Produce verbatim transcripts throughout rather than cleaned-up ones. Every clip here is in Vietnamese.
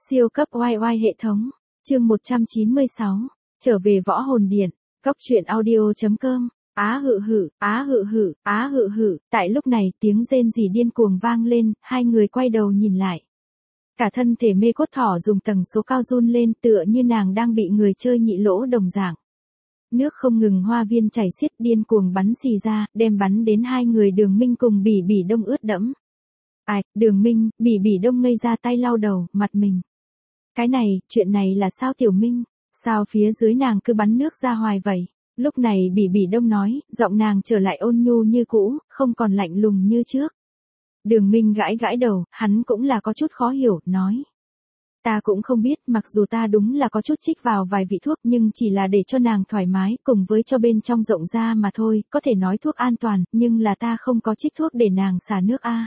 Siêu cấp oai oai hệ thống, chương một trăm chín mươi sáu, trở về võ hồn điện, góc truyện audio.com, á hự hự, á hự hự, á hự hự, tại lúc này tiếng rên rỉ điên cuồng vang lên, hai người quay đầu nhìn lại. Cả thân thể mê cốt thỏ dùng tầng số cao run lên tựa như nàng đang bị người chơi nhị lỗ đồng dạng. Nước không ngừng hoa viên chảy xiết điên cuồng bắn xì ra, đem bắn đến hai người Đường Minh cùng Bỉ Bỉ Đông ướt đẫm. Ai, Đường Minh, Bỉ Bỉ Đông ngây ra tay lau đầu, mặt mình. Cái này, chuyện này là sao Tiểu Minh? Sao phía dưới nàng cứ bắn nước ra hoài vậy? Lúc này Bỉ Bỉ Đông nói, giọng nàng trở lại ôn nhu như cũ, không còn lạnh lùng như trước. Đường Minh gãi gãi đầu, hắn cũng là có chút khó hiểu, nói. Ta cũng không biết, mặc dù ta đúng là có chút trích vào vài vị thuốc nhưng chỉ là để cho nàng thoải mái cùng với cho bên trong rộng ra mà thôi, có thể nói thuốc an toàn, nhưng là ta không có trích thuốc để nàng xả nước a.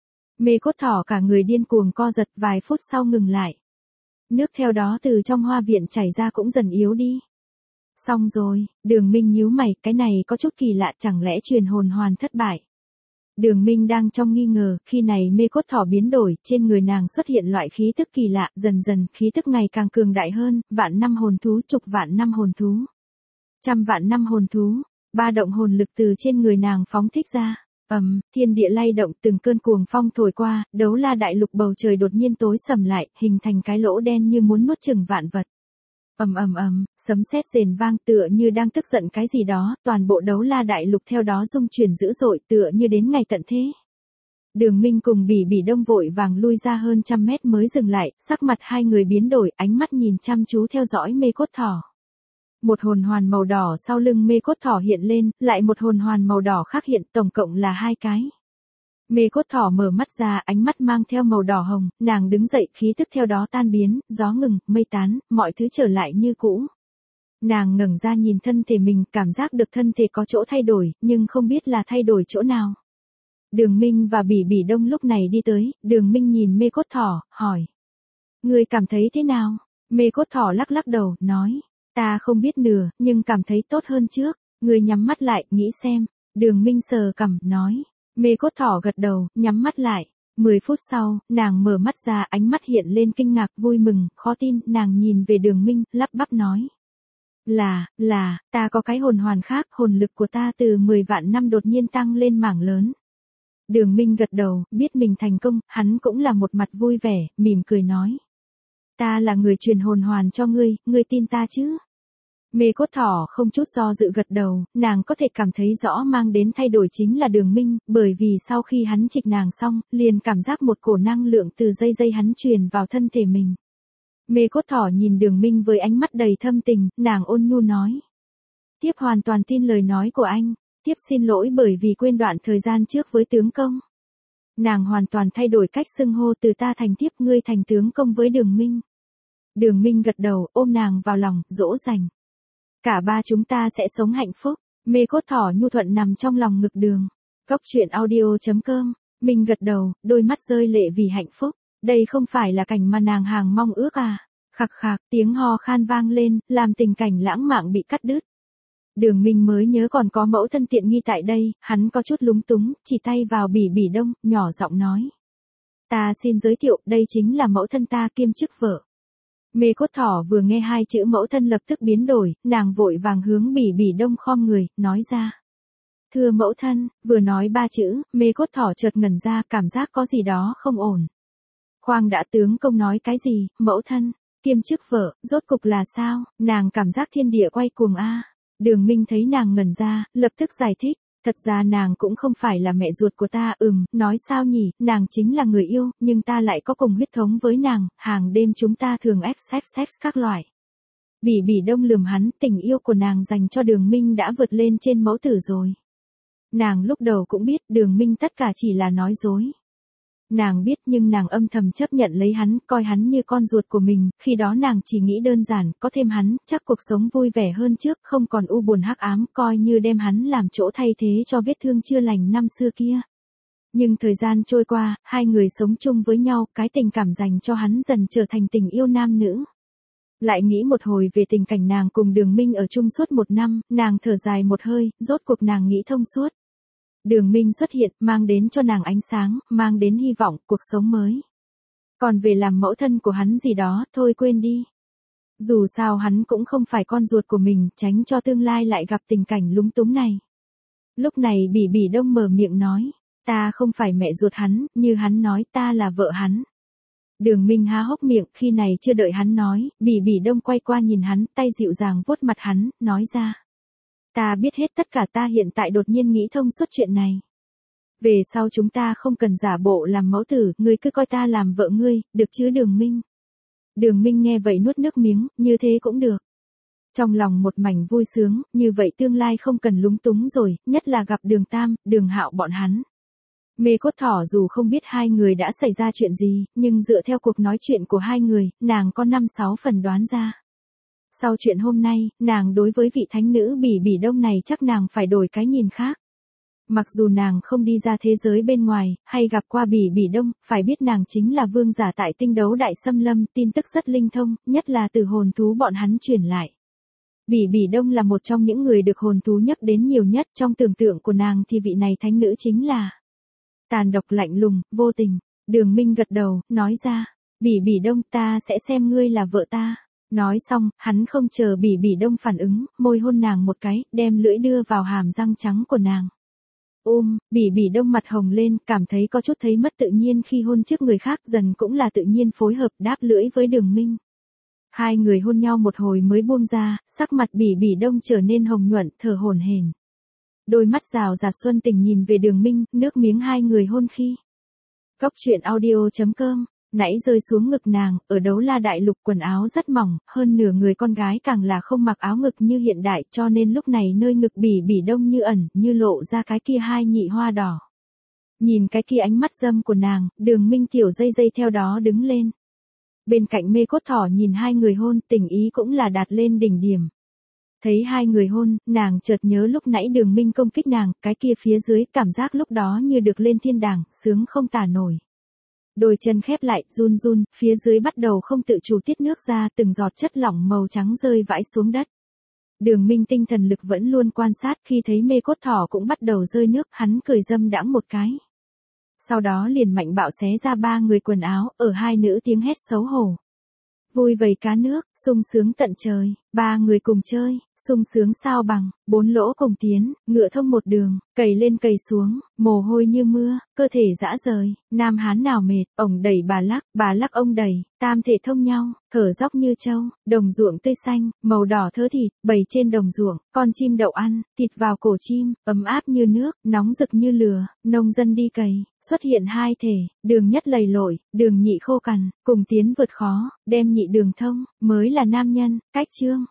Mê cốt thỏ cả người điên cuồng co giật vài phút sau ngừng lại. Nước theo đó từ trong hoa viện chảy ra cũng dần yếu đi. Xong rồi, Đường Minh nhíu mày, cái này có chút kỳ lạ, chẳng lẽ truyền hồn hoàn thất bại. Đường Minh đang trong nghi ngờ, khi này mê cốt thỏ biến đổi, trên người nàng xuất hiện loại khí tức kỳ lạ, dần dần khí tức ngày càng cường đại hơn, vạn năm hồn thú, chục vạn năm hồn thú, trăm vạn năm hồn thú, ba động hồn lực từ trên người nàng phóng thích ra. Ầm, um, thiên địa lay động, từng cơn cuồng phong thổi qua, Đấu La đại lục bầu trời đột nhiên tối sầm lại, hình thành cái lỗ đen như muốn nuốt chửng vạn vật. Ầm ầm ầm, sấm sét rền vang tựa như đang tức giận cái gì đó, toàn bộ Đấu La đại lục theo đó rung chuyển dữ dội tựa như đến ngày tận thế. Đường Minh cùng Bỉ Bỉ Đông vội vàng lui ra hơn trăm mét mới dừng lại, sắc mặt hai người biến đổi, ánh mắt nhìn chăm chú theo dõi mê cốt thỏ. Một hồn hoàn màu đỏ sau lưng mê cốt thỏ hiện lên, lại một hồn hoàn màu đỏ khác hiện, tổng cộng là hai cái. Mê cốt thỏ mở mắt ra, ánh mắt mang theo màu đỏ hồng, nàng đứng dậy, khí tức theo đó tan biến, gió ngừng, mây tán, mọi thứ trở lại như cũ. Nàng ngẩng ra nhìn thân thể mình, cảm giác được thân thể có chỗ thay đổi, nhưng không biết là thay đổi chỗ nào. Đường Minh và Bỉ Bỉ Đông lúc này đi tới, Đường Minh nhìn mê cốt thỏ, hỏi. Người cảm thấy thế nào? Mê cốt thỏ lắc lắc đầu, nói. Ta không biết nửa, nhưng cảm thấy tốt hơn trước. Người nhắm mắt lại, nghĩ xem. Đường Minh sờ cằm, nói. Mê cốt thỏ gật đầu, nhắm mắt lại. Mười phút sau, nàng mở mắt ra, ánh mắt hiện lên kinh ngạc, vui mừng, khó tin, nàng nhìn về Đường Minh, lắp bắp nói. Là, là, ta có cái hồn hoàn khác, hồn lực của ta từ mười vạn năm đột nhiên tăng lên mảng lớn. Đường Minh gật đầu, biết mình thành công, hắn cũng là một mặt vui vẻ, mỉm cười nói. Ta là người truyền hồn hoàn cho ngươi, ngươi tin ta chứ? Mê cốt thỏ không chút do dự gật đầu, nàng có thể cảm thấy rõ mang đến thay đổi chính là Đường Minh, bởi vì sau khi hắn trịch nàng xong, liền cảm giác một cổ năng lượng từ dây dây hắn truyền vào thân thể mình. Mê cốt thỏ nhìn Đường Minh với ánh mắt đầy thâm tình, nàng ôn nhu nói. Tiếp hoàn toàn tin lời nói của anh, tiếp xin lỗi bởi vì quên đoạn thời gian trước với tướng công. Nàng hoàn toàn thay đổi cách xưng hô từ ta thành tiếp, ngươi thành tướng công với Đường Minh. Đường Minh gật đầu, ôm nàng vào lòng, dỗ dành. Cả ba chúng ta sẽ sống hạnh phúc. Mê cốt thỏ nhu thuận nằm trong lòng ngực Đường. Góc truyện audio.com. Minh gật đầu, đôi mắt rơi lệ vì hạnh phúc. Đây không phải là cảnh mà nàng hàng mong ước à. Khạc khạc, tiếng ho khan vang lên, làm tình cảnh lãng mạn bị cắt đứt. Đường Minh mới nhớ còn có mẫu thân tiện nghi tại đây, hắn có chút lúng túng, chỉ tay vào Bỉ Bỉ Đông, nhỏ giọng nói. Ta xin giới thiệu, đây chính là mẫu thân ta kiêm chức vợ. Mê cốt thỏ vừa nghe hai chữ mẫu thân lập tức biến đổi, nàng vội vàng hướng Bỉ Bỉ Đông khom người, nói ra. Thưa mẫu thân, vừa nói ba chữ, mê cốt thỏ chợt ngẩn ra, cảm giác có gì đó không ổn. Khoang đã, tướng công nói cái gì, mẫu thân, kiêm chức vợ, rốt cục là sao, nàng cảm giác thiên địa quay cuồng a. Đường Minh thấy nàng ngẩn ra, lập tức giải thích. Thật ra nàng cũng không phải là mẹ ruột của ta, ừm, nói sao nhỉ, nàng chính là người yêu, nhưng ta lại có cùng huyết thống với nàng, hàng đêm chúng ta thường ép sex sex các loại. Bỉ Bỉ Đông lườm hắn, tình yêu của nàng dành cho Đường Minh đã vượt lên trên mẫu tử rồi. Nàng lúc đầu cũng biết Đường Minh tất cả chỉ là nói dối. Nàng biết nhưng nàng âm thầm chấp nhận lấy hắn, coi hắn như con ruột của mình, khi đó nàng chỉ nghĩ đơn giản, có thêm hắn, chắc cuộc sống vui vẻ hơn trước, không còn u buồn hắc ám, coi như đem hắn làm chỗ thay thế cho vết thương chưa lành năm xưa kia. Nhưng thời gian trôi qua, hai người sống chung với nhau, cái tình cảm dành cho hắn dần trở thành tình yêu nam nữ. Lại nghĩ một hồi về tình cảnh nàng cùng Đường Minh ở chung suốt một năm, nàng thở dài một hơi, rốt cuộc nàng nghĩ thông suốt. Đường Minh xuất hiện, mang đến cho nàng ánh sáng, mang đến hy vọng, cuộc sống mới. Còn về làm mẫu thân của hắn gì đó, thôi quên đi. Dù sao hắn cũng không phải con ruột của mình, tránh cho tương lai lại gặp tình cảnh lúng túng này. Lúc này Bỉ Bỉ Đông mở miệng nói, ta không phải mẹ ruột hắn, như hắn nói ta là vợ hắn. Đường Minh há hốc miệng, khi này chưa đợi hắn nói, Bỉ Bỉ Đông quay qua nhìn hắn, tay dịu dàng vuốt mặt hắn, nói ra. Ta biết hết tất cả, ta hiện tại đột nhiên nghĩ thông suốt chuyện này. Về sau chúng ta không cần giả bộ làm mẫu tử, ngươi cứ coi ta làm vợ ngươi, được chứ Đường Minh? Đường Minh nghe vậy nuốt nước miếng, như thế cũng được. Trong lòng một mảnh vui sướng, như vậy tương lai không cần lúng túng rồi, nhất là gặp Đường Tam, Đường Hạo bọn hắn. Mê Cốt Thỏ dù không biết hai người đã xảy ra chuyện gì, nhưng dựa theo cuộc nói chuyện của hai người, nàng có năm sáu phần đoán ra. Sau chuyện hôm nay, nàng đối với vị thánh nữ Bỉ Bỉ Đông này chắc nàng phải đổi cái nhìn khác. Mặc dù nàng không đi ra thế giới bên ngoài, hay gặp qua Bỉ Bỉ Đông, phải biết nàng chính là vương giả tại tinh đấu đại xâm lâm, tin tức rất linh thông, nhất là từ hồn thú bọn hắn truyền lại. Bỉ Bỉ Đông là một trong những người được hồn thú nhắc đến nhiều nhất, trong tưởng tượng của nàng thì vị này thánh nữ chính là tàn độc lạnh lùng, vô tình. Đường Minh gật đầu, nói ra, Bỉ Bỉ Đông, ta sẽ xem ngươi là vợ ta. Nói xong, hắn không chờ Bỉ Bỉ Đông phản ứng, môi hôn nàng một cái, đem lưỡi đưa vào hàm răng trắng của nàng. Ôm, Bỉ Bỉ Đông mặt hồng lên, cảm thấy có chút thấy mất tự nhiên khi hôn trước người khác, dần cũng là tự nhiên phối hợp đáp lưỡi với Đường Minh. Hai người hôn nhau một hồi mới buông ra, sắc mặt Bỉ Bỉ Đông trở nên hồng nhuận, thở hổn hển. Đôi mắt rào rạt xuân tình nhìn về Đường Minh, nước miếng hai người hôn khi. Cốc truyện audio chấm com, nãy rơi xuống ngực nàng, ở Đấu La Đại Lục quần áo rất mỏng, hơn nửa người con gái càng là không mặc áo ngực như hiện đại, cho nên lúc này nơi ngực Bỉ Bỉ Đông như ẩn, như lộ ra cái kia hai nhị hoa đỏ. Nhìn cái kia ánh mắt dâm của nàng, Đường Minh tiểu dây dây theo đó đứng lên. Bên cạnh Mê Cốt Thỏ nhìn hai người hôn, tình ý cũng là đạt lên đỉnh điểm. Thấy hai người hôn, nàng chợt nhớ lúc nãy Đường Minh công kích nàng, cái kia phía dưới, cảm giác lúc đó như được lên thiên đàng, sướng không tả nổi. Đôi chân khép lại, run run, phía dưới bắt đầu không tự chủ tiết nước ra, từng giọt chất lỏng màu trắng rơi vãi xuống đất. Đường Minh tinh thần lực vẫn luôn quan sát, khi thấy Mê Cốt Thỏ cũng bắt đầu rơi nước, hắn cười dâm đãng một cái. Sau đó liền mạnh bạo xé ra ba người quần áo, ở hai nữ tiếng hét xấu hổ. Vui vầy cá nước, sung sướng tận trời, ba người cùng chơi, sung sướng sao bằng, bốn lỗ cùng tiến, ngựa thông một đường, cày lên cày xuống, mồ hôi như mưa, cơ thể dã rời, nam hán nào mệt, ổng đẩy bà lắc, bà lắc ông đẩy, tam thể thông nhau, thở dốc như trâu, đồng ruộng tươi xanh, màu đỏ thớ thịt, bầy trên đồng ruộng, con chim đậu ăn, thịt vào cổ chim, ấm áp như nước, nóng rực như lửa, nông dân đi cày, xuất hiện hai thể, đường nhất lầy lội, đường nhị khô cằn, cùng tiến vượt khó, đem nhị đường thông, mới là nam nhân, cách chương.